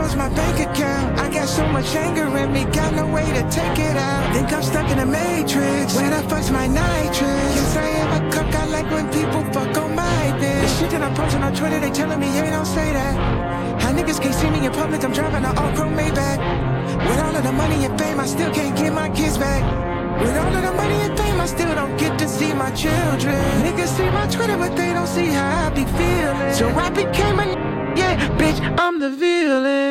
close my bank account. I got so much anger in me, got no way to take it out. Think I'm stuck in a matrix, when I fuck's my nitrous. Yes, I am a cuck, I like when people fuck on my bitch. The shit that I'm posting on Twitter, they telling me, hey, don't say that. How niggas can't see me in public, I'm driving an all-chrome Maybach. With all of the money and fame, I still can't get my kids back. With all of the money and fame, I still don't get to see my children. Niggas see my Twitter, but they don't see how I be feeling. So I became a yeah, bitch, I'm the villain.